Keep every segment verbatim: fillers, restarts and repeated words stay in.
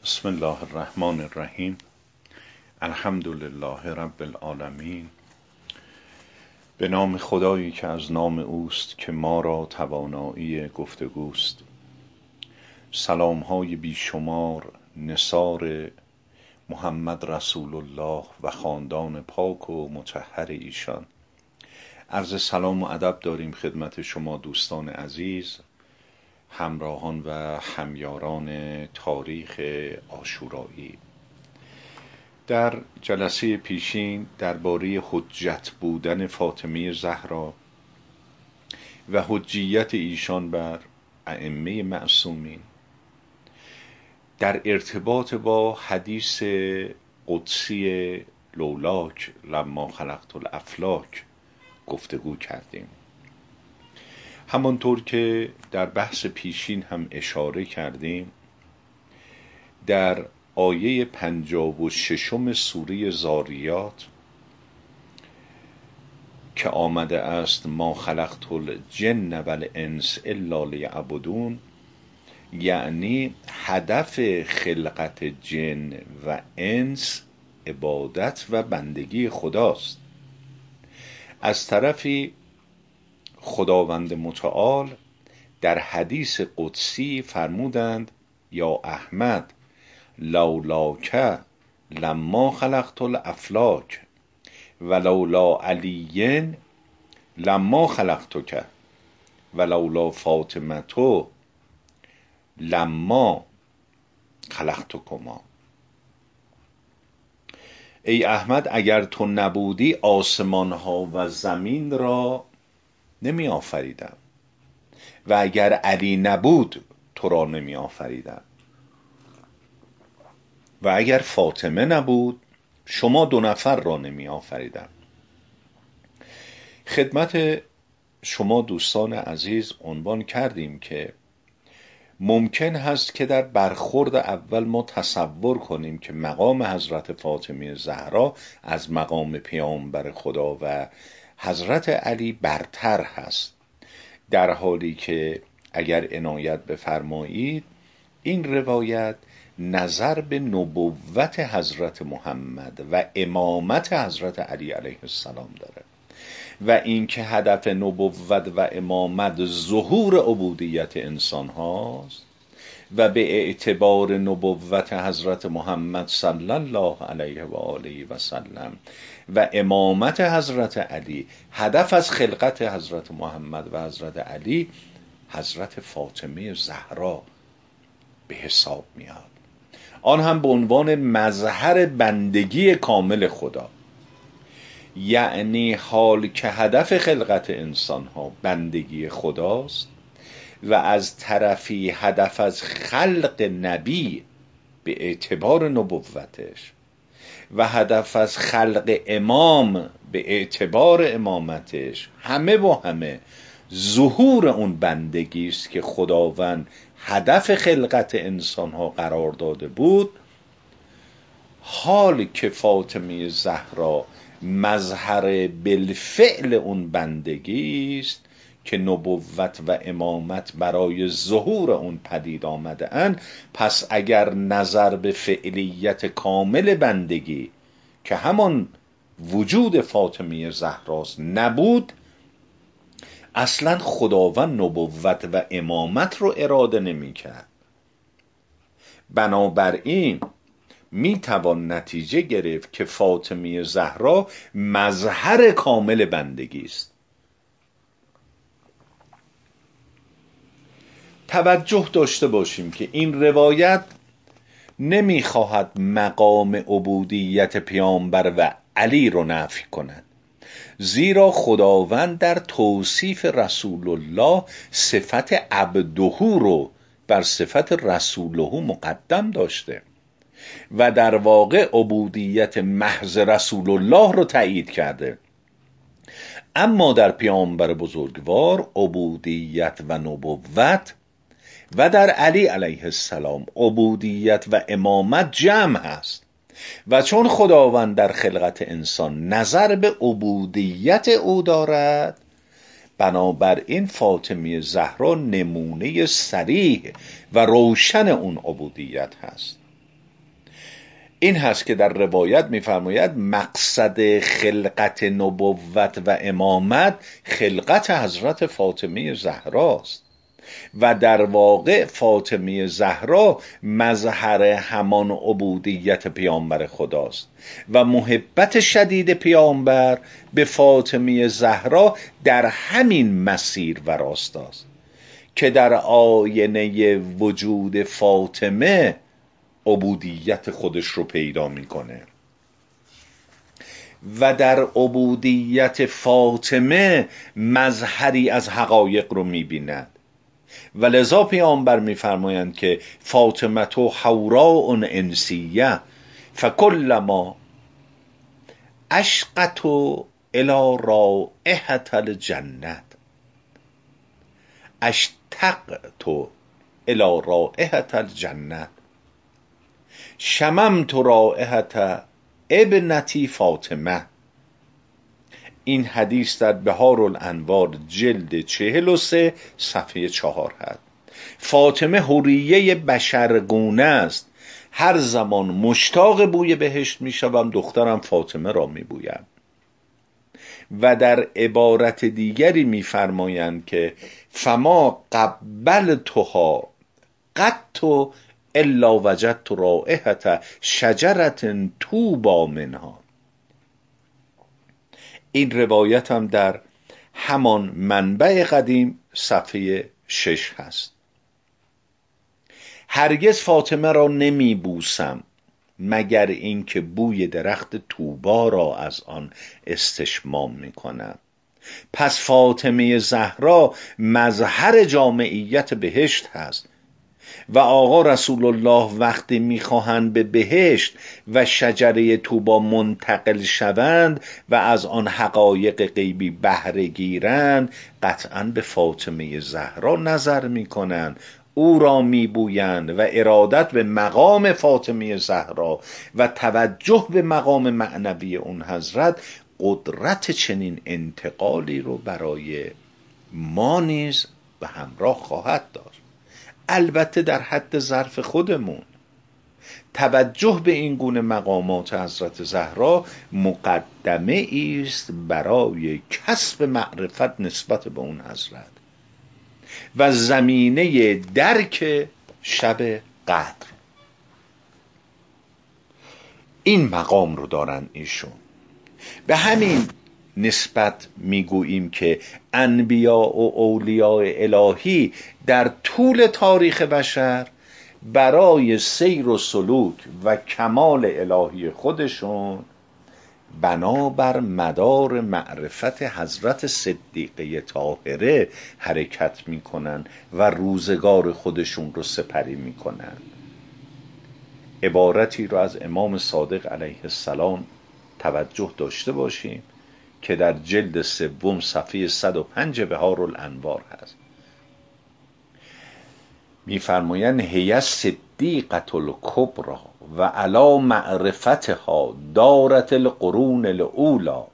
بسم الله الرحمن الرحیم. الحمد لله رب العالمین. به نام خدایی که از نام اوست که ما را توانایی گفتگوست. سلام های بیشمار نثار محمد رسول الله و خاندان پاک و مطهر ایشان. عرض سلام و ادب داریم خدمت شما دوستان عزیز، همراهان و همیاران تاریخ عاشورایی. در جلسه پیشین درباره حجت بودن فاطمه زهرا و حجیت ایشان بر ائمه معصومین در ارتباط با حدیث قدسی لولاک لما خلقت الافلاک گفتگو کردیم. همانطور که در بحث پیشین هم اشاره کردیم، در آیه پنجاب و ششم سوره زاریات که آمده است ما خلقت الجن والانس الا لیعبدون، یعنی هدف خلقت جن و انس عبادت و بندگی خداست. از طرفی خداوند متعال در حدیث قدسی فرمودند یا احمد لولاک لما خلقت الافلاک ولولا علی لما خلقتک ولولا فاطمه لما خلقتکما. ای احمد اگر تو نبودی آسمان ها و زمین را نمی آفریدم و اگر علی نبود تو را نمی آفریدم و اگر فاطمه نبود شما دو نفر را نمی آفریدم. خدمت شما دوستان عزیز عنوان کردیم که ممکن هست که در برخورد اول ما تصور کنیم که مقام حضرت فاطمه زهرا از مقام پیامبر خدا و حضرت علی برتر هست، در حالی که اگر عنایت بفرمایید این روایت نظر به نبوت حضرت محمد و امامت حضرت علی علیه السلام داره و اینکه هدف نبوت و امامت ظهور عبودیت انسان هاست و به اعتبار نبوت حضرت محمد صلی الله علیه و آله و سلم و امامت حضرت علی هدف از خلقت حضرت محمد و حضرت علی حضرت فاطمه زهرا به حساب میاد، آن هم به عنوان مظهر بندگی کامل خدا. یعنی حال که هدف خلقت انسان ها بندگی خداست و از طرفی هدف از خلق نبی به اعتبار نبوتش و هدف از خلق امام به اعتبار امامتش همه و همه ظهور اون بندگی است که خداوند هدف خلقت انسان ها قرار داده بود. حال که فاطمه زهرا مظهر بالفعل اون بندگی است که نبوت و امامت برای ظهور اون پدید آمده اند، پس اگر نظر به فعلیت کامل بندگی که همان وجود فاطمه زهراست نبود، اصلا خداوند نبوت و امامت رو اراده نمی کرد. بنابراین می توان نتیجه گرفت که فاطمه زهرا مظهر کامل بندگی است. توجه داشته باشیم که این روایت نمی خواهد مقام عبودیت پیامبر و علی رو نفی کند، زیرا خداوند در توصیف رسول الله صفت عبده رو بر صفت رسوله مقدم داشته و در واقع عبودیت محض رسول الله رو تایید کرده. اما در پیامبر بزرگوار عبودیت و نبوت و در علی علیه السلام عبودیت و امامت جمع هست و چون خداوند در خلقت انسان نظر به عبودیت او دارد، بنابراین فاطمه زهرا نمونه صریح و روشن اون عبودیت هست. این هست که در روایت می‌فرماید مقصد خلقت نبوت و امامت خلقت حضرت فاطمه زهراست و در واقع فاطمه زهرا مظهر همان عبودیت پیامبر خداست و محبت شدید پیامبر به فاطمه زهرا در همین مسیر و راستاست که در آینه وجود فاطمه عبودیت خودش رو پیدا میکنه و در عبودیت فاطمه مظهری از حقایق رو میبیند و لذا پیامبر میفرمایند که فاطمه تو حوراء انسیه فکلما اشقت الی رائحة الجنة اشتقت الی رائحة الجنة شممت رائحة ابنتی فاطمه. این حدیث در بهار الانوار جلد چهل و سه صفحه چهار هست. فاطمه حوریه بشرگونه است. هر زمان مشتاق بوی بهشت می شوم دخترم فاطمه را می بویم. و در عبارت دیگری می فرمایند که فما قبلتها قط الا وجدت رائحة شجرة طوبی منها. این روایت هم در همان منبع قدیم صفحه شش هست. هرگز فاطمه را نمی بوسم مگر اینکه بوی درخت طوبا را از آن استشمام می کنم. پس فاطمه زهرا مظهر جامعیت بهشت هست و آقا رسول الله وقتی میخواهند به بهشت و شجره طوبا منتقل شوند و از آن حقایق غیبی بهره گیرند قطعاً به فاطمه زهرا نظر میکنند، او را میبویند و ارادت به مقام فاطمه زهرا و توجه به مقام معنوی اون حضرت قدرت چنین انتقالی رو برای ما نیز به همراه خواهد داشت. البته در حد ظرف خودمون توجه به این گونه مقامات حضرت زهرا مقدمه است برای کسب معرفت نسبت به اون حضرت و زمینه درک شب قدر. این مقام رو دارن ایشون. به همین نسبت میگوییم که انبیاء و اولیاء الهی در طول تاریخ بشر برای سیر و سلوک و کمال الهی خودشون بنابر مدار معرفت حضرت صدیقه طاهره حرکت میکنن و روزگار خودشون رو سپری میکنن. عبارتی رو از امام صادق علیه السلام توجه داشته باشیم که در جلد سوم صفحه صد و پنج بهار الانوار هست. میفرمایند هی صدیقة الکبری و علی معرفتها دارت القرون الاولی.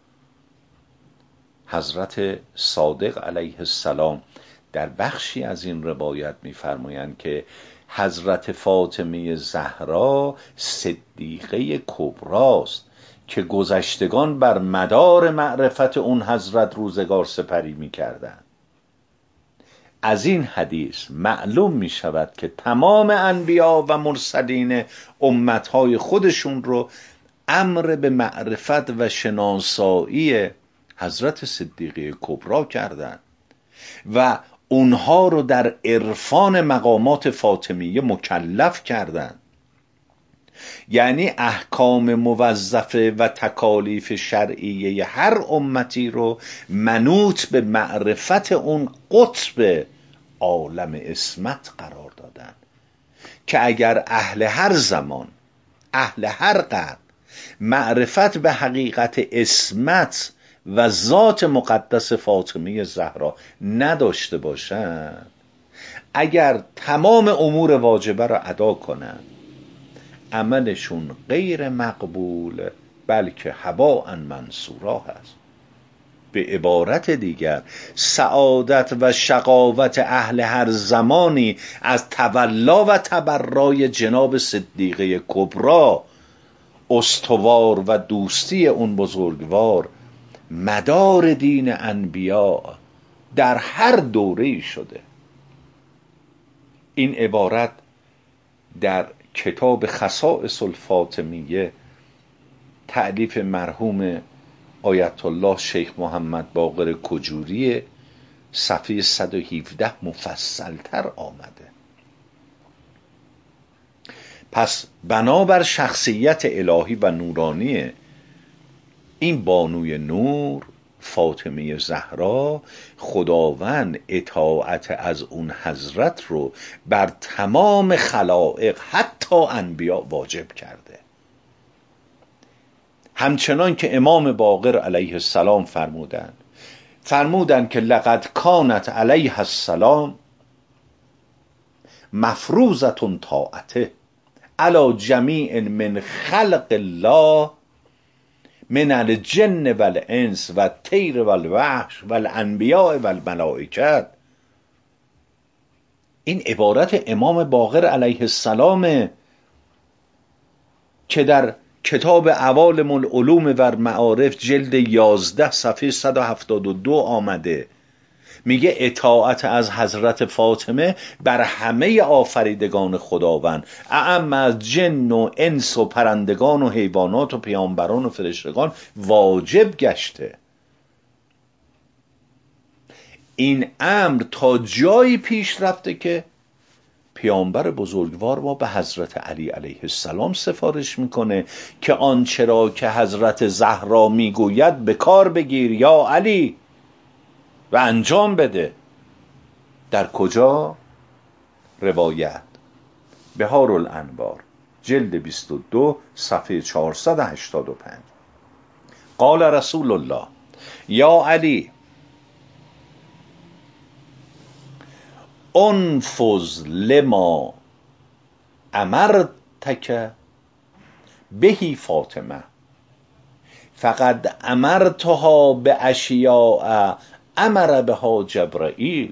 حضرت صادق علیه السلام در بخشی از این روایت میفرمایند که حضرت فاطمه زهرا صدیقه کبراست که گذشتگان بر مدار معرفت اون حضرت روزگار سپری می کردن. از این حدیث معلوم می شود که تمام انبیا و مرسلین امتهای خودشون رو امر به معرفت و شناسایی حضرت صدیقه کبرا کردند و اونها رو در عرفان مقامات فاطمیه مکلف کردند. یعنی احکام موظفه و تکالیف شرعیه هر امتی رو منوط به معرفت اون قطب عالم عصمت قرار دادن که اگر اهل هر زمان، اهل هر قرن معرفت به حقیقت عصمت و ذات مقدس فاطمه زهرا نداشته باشند، اگر تمام امور واجبه را ادا کنند عملشون غیر مقبول بلکه هباء منصورا هست. به عبارت دیگر سعادت و شقاوت اهل هر زمانی از تولا و تبرای جناب صدیقه کبرا استوار و دوستی اون بزرگوار مدار دین انبیا در هر دوره‌ای شده. این عبارت در کتاب خصائص الفاطمیه تألیف مرحوم آیت الله شیخ محمد باقر کجوری صفحه صد و هفده مفصلتر آمده. پس بنابر شخصیت الهی و نورانی این بانوی نور فاطمه زهرا، خداوند اطاعت از اون حضرت رو بر تمام خلائق حتی انبیا واجب کرده. همچنان که امام باقر علیه السلام فرمودند فرمودند که لقد کانت علیه السلام مفروضة طاعته علی جمیع من خلق الله من الجن والانس و الطیر والوحش والانبیاء والملائکه. این عبارت امام باقر علیه السلام که در کتاب عوالم العلوم و معارف جلد یازده صفحه صد و هفتاد و دو آمده. میگه اطاعت از حضرت فاطمه بر همه آفریدگان خداوند، اعم از جن و انس و پرندگان و حیوانات و پیامبران و فرشتگان واجب گشته. این امر تا جایی پیش رفته که پیامبر بزرگوار ما به حضرت علی علیه السلام سفارش میکنه که آنچه را که حضرت زهرا میگوید به کار بگیر یا علی و انجام بده. در کجا؟ روایت بهار الانوار جلد بیست و دو صفحه چهارصد و هشتاد و پنج. قال رسول الله یا علی انفذ لما امرتک بهی فاطمه فقد امرتها به اشیاء امر بها جبرائیل.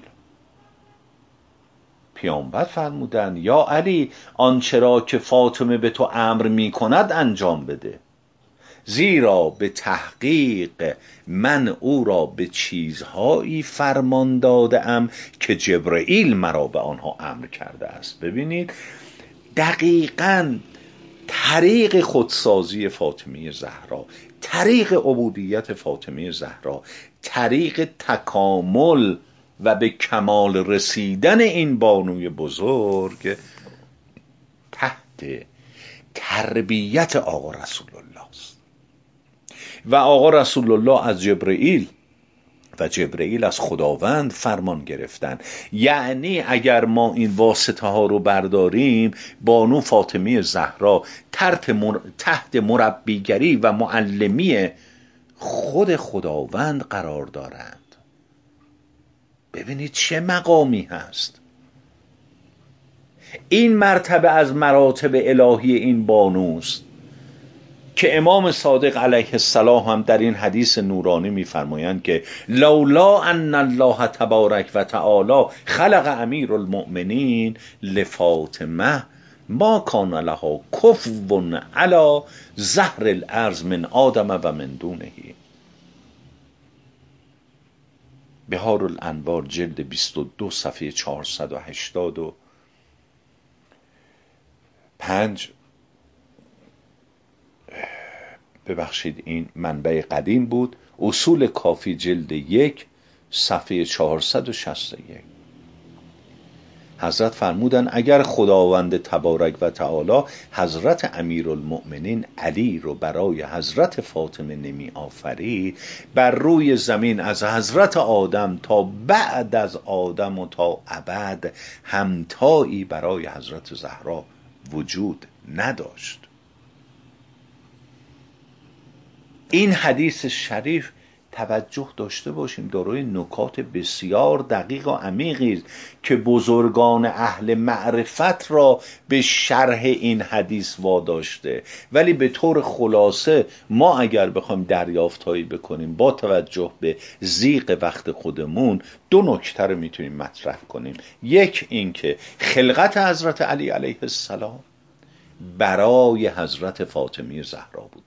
پیامبر فرمودند یا علی آنچه را که فاطمه به تو امر می کند انجام بده، زیرا به تحقیق من او را به چیزهایی فرمان داده ام که جبرائیل مرا به آنها امر کرده است. ببینید دقیقاً طریق خودسازی فاطمه زهرا، طریق عبودیت فاطمه زهرا، طریق تکامل و به کمال رسیدن این بانوی بزرگ تحت تربیت آقا رسول الله است. و آقا رسول الله از جبرائیل و جبرائیل از خداوند فرمان گرفتن. یعنی اگر ما این واسطه ها رو برداریم، بانو فاطمه زهرا تحت مربیگری و معلمی خود خداوند قرار دارند. ببینید چه مقامی هست. این مرتبه از مراتب الهی این بانوست که امام صادق علیه السلام هم در این حدیث نورانی می‌فرمایند که لولا ان الله تبارک و تعالی خلق امیر المؤمنین لفاطمه ما کان لها کفو علی ظهر الارض من آدم و من دونه. بهار الانوار جلد بیست و دو صفحه چهارصد و هشتاد و پنج. ببخشید این منبع قدیم بود. اصول کافی جلد یک صفحه چهارصد و شصت و یک. حضرت فرمودن اگر خداوند تبارک و تعالی حضرت امیرالمؤمنین علی رو برای حضرت فاطمه نمی آفرید، بر روی زمین از حضرت آدم تا بعد از آدم و تا ابد همتایی برای حضرت زهرا وجود نداشت. این حدیث شریف توجه داشته باشیم دارای نکات بسیار دقیق و عمیقی است که بزرگان اهل معرفت را به شرح این حدیث واداشته. ولی به طور خلاصه ما اگر بخوایم دریافتایی بکنیم با توجه به ضیق وقت خودمون، دو نکته رو میتونیم مطرح کنیم. یک این که خلقت حضرت علی علیه السلام برای حضرت فاطمه زهرا بوده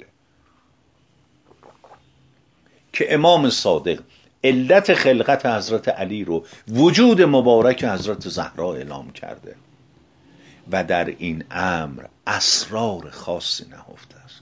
که امام صادق علت خلقت حضرت علی رو وجود مبارک حضرت زهرا اعلام کرده و در این امر اسرار خاصی نهفته است.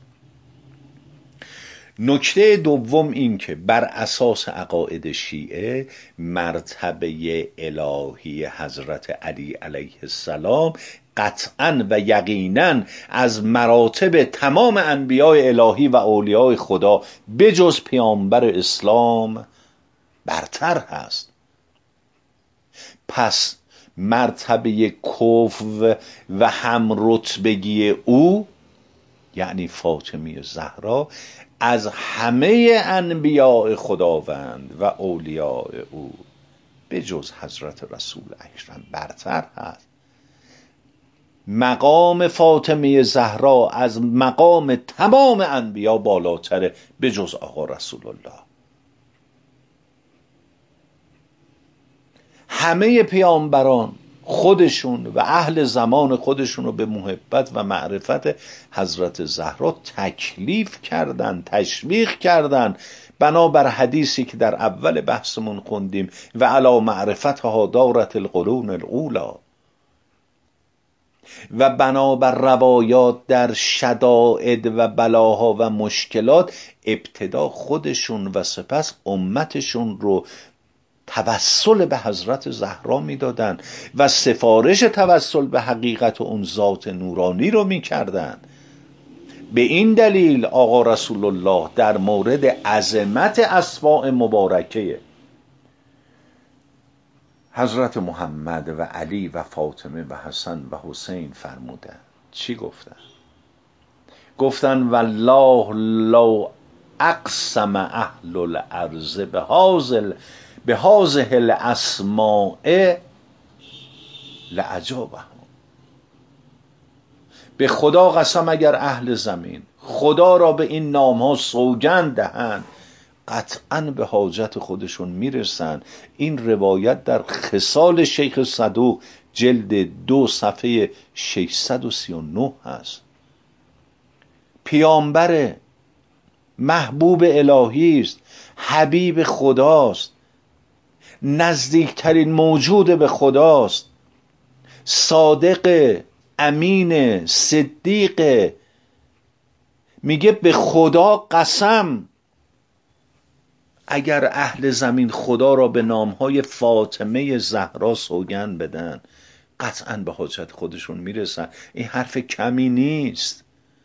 نکته دوم این که بر اساس عقاید شیعه مرتبه الهی حضرت علی علیه السلام قطعا و یقینا از مراتب تمام انبیاء الهی و اولیاء خدا بجز پیامبر اسلام برتر هست. پس مرتبه کفو و هم رتبگی او یعنی فاطمه زهرا از همه انبیاء خداوند و اولیاء او به جز حضرت رسول اکرم برتر هست. مقام فاطمه زهرا از مقام تمام انبیا بالاتره به جز آقا رسول الله. همه پیامبران خودشون و اهل زمان خودشون رو به محبت و معرفت حضرت زهرا تکلیف کردن، تشویق کردن، بنابر حدیثی که در اول بحثمون خوندیم و علی معرفتها دارت القرون الاولی، و بنابر روایات در شدائد و بلاها و مشکلات ابتدا خودشون و سپس امتشون رو توسل به حضرت زهرا میدادن و سفارش توسل به حقیقت اون ذات نورانی رو میکردن. به این دلیل آقا رسول الله در مورد عظمت اسماء مبارکه حضرت محمد و علی و فاطمه و حسن و حسین فرمودن. چی گفتن؟ گفتن والله لو اقسم اهل الارض بهازل به هذه الاسماء لعجابهم. به خدا قسم اگر اهل زمین خدا را به این نام ها سوگند دهند قطعاً به حاجت خودشون میرسن. این روایت در خصال شیخ صدوق جلد دو صفحه ششصد و سی و نه هست. پیامبر محبوب الهی است، حبیب خداست، نزدیکترین موجود به خداست، صادق، امین، صدیق. میگه به خدا قسم اگر اهل زمین خدا را به نامهای فاطمه زهرا سوگند بدن قطعا به حاجت خودشون میرسن. این حرف کمی نیست.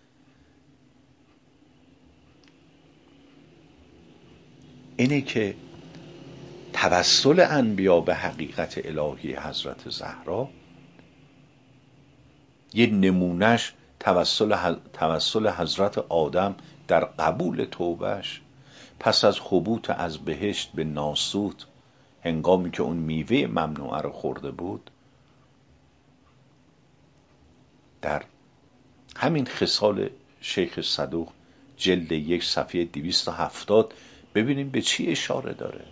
اینه که توسل انبیا به حقیقت الهی حضرت زهرا یه نمونش توسل, توسل حضرت آدم در قبول توبهش پس از هبوط از بهشت به ناسوت هنگامی که اون میوه ممنوعه رو خورده بود. در همین خصال شیخ صدوق جلد یک صفحه دویست و هفتاد ببینیم به چی اشاره داره.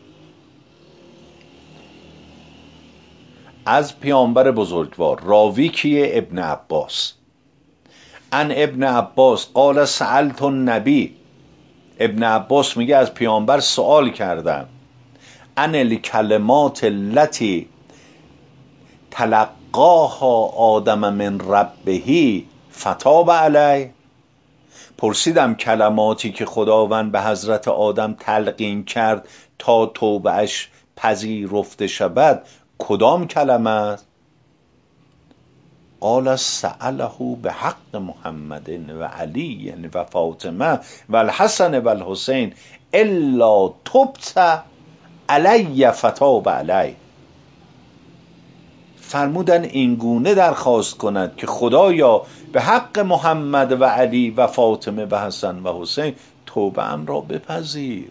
از پیامبر بزرگوار راوی کیه؟ ابن عباس. ان ابن عباس قال سألت النبی، ابن عباس میگه از پیامبر سوال کردم، ان الکلمات التي تلقاها آدم من ربه فتاب علی. پرسیدم کلماتی که خداوند به حضرت آدم تلقین کرد تا توبهش پذیرفته شود کدام کلمه است؟ قال سأله به حق محمد و علی و فاطمه و الحسن و الحسین الا تبت علی فتاب علی. فرمودن این گونه درخواست کند که خدایا به حق محمد و علی و فاطمه و حسن و حسین توبه ام را بپذیر،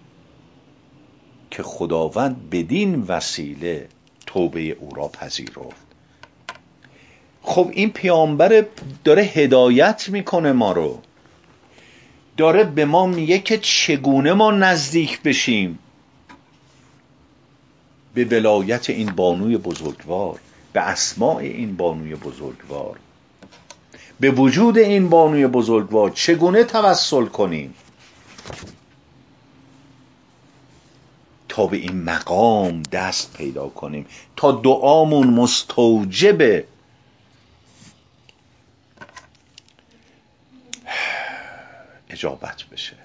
که خداوند بدین وسیله توبه او را پذیرفت. خب این پیامبر داره هدایت میکنه ما رو، داره به ما میگه که چگونه ما نزدیک بشیم به ولایت این بانوی بزرگوار، به اسماء این بانوی بزرگوار، به وجود این بانوی بزرگوار چگونه توسل کنیم تا به این مقام دست پیدا کنیم، تا دعامون مستوجب اجابت بشه.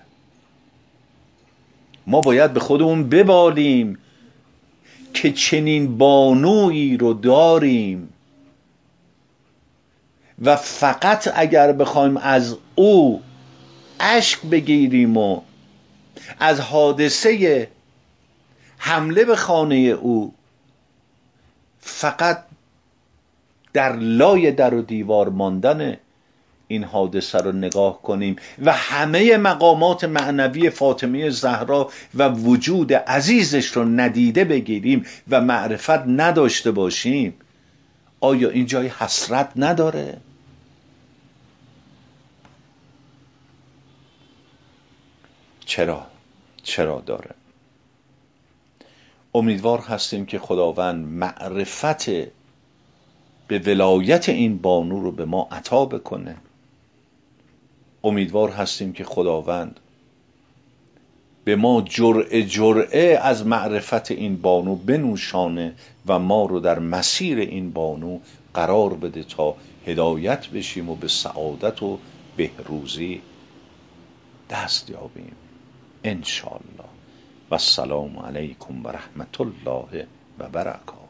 ما باید به خودمون ببالیم که چنین بانویی رو داریم و فقط اگر بخوایم از او اشک بگیریم و از حادثه حمله به خانه او فقط در لای در و دیوار ماندن این حادثه رو نگاه کنیم و همه مقامات معنوی فاطمه زهرا و وجود عزیزش رو ندیده بگیریم و معرفت نداشته باشیم، آیا این جای حسرت نداره؟ چرا؟ چرا داره؟ امیدوار هستیم که خداوند معرفت به ولایت این بانو رو به ما عطا بکنه. امیدوار هستیم که خداوند به ما جرعه جرعه از معرفت این بانو بنوشانه و ما رو در مسیر این بانو قرار بده تا هدایت بشیم و به سعادت و بهروزی دست یابیم انشاءالله. و السلام علیکم و رحمت الله و برکاته.